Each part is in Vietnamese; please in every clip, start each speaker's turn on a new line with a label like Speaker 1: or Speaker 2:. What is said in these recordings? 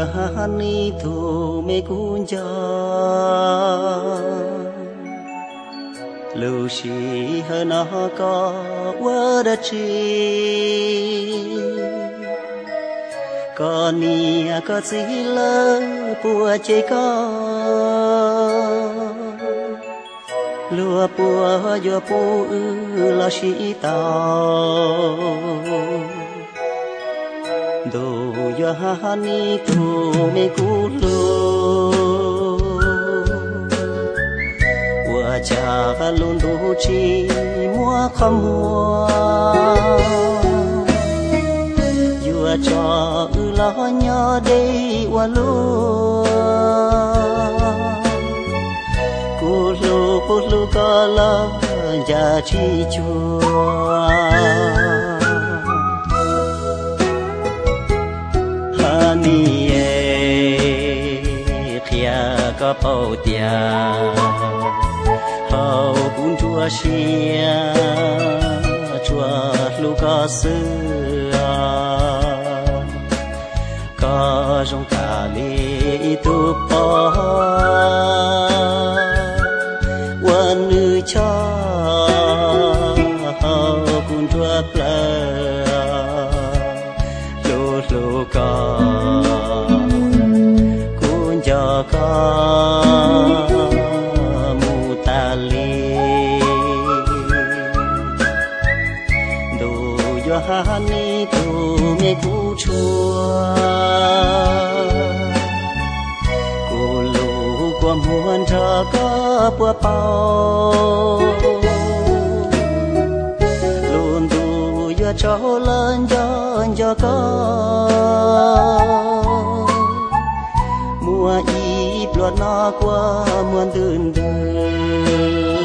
Speaker 1: hani thu me kunja lưu sĩ hơn nó có qua đất chi có nia có gì lỡ bùa chơi có lúa bùa yo bùa lo sĩ tao đồ yo hani thu me cu lu qua cha luôn đủ chi mua không mua vừa cho lo nhỏ đây qua lu cu lu có lo giá trị chua hani kia có bao tia hậu bún chua xia chua lu có sữa có trong cả lì tu po quân nữ cho hậu bún chua plơ lu lu có kun cho có hani thu me cu chua cu lu qua muôn cho có bùa bao luôn đủ yo cho lên cho có mùa ít loạt nó qua muôn đơn đơn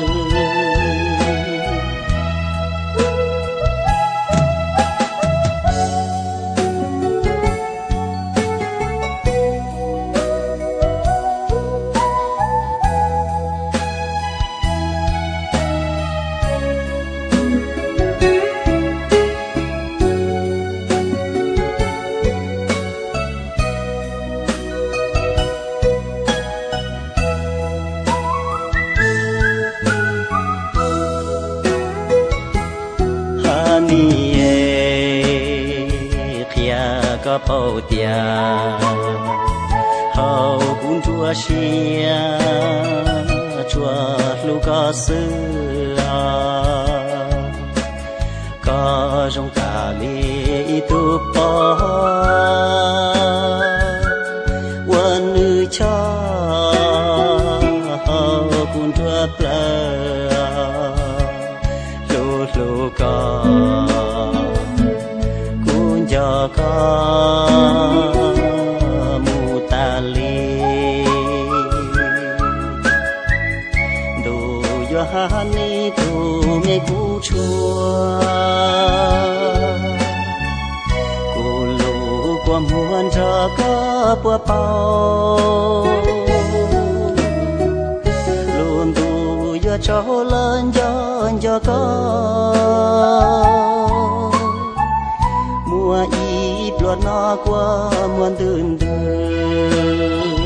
Speaker 1: có bao tia hậu bún chua xia chua lu có sữa có trong cả lì tu po quân nữ cho hậu bún chua plơ lu lu có cho có mù ta li đồ yo hani thu me cu chua cu lu qua muôn cho có bùa bao luôn đủ yo cho lên cho có mùa ít loạt nó qua muôn đơn đơn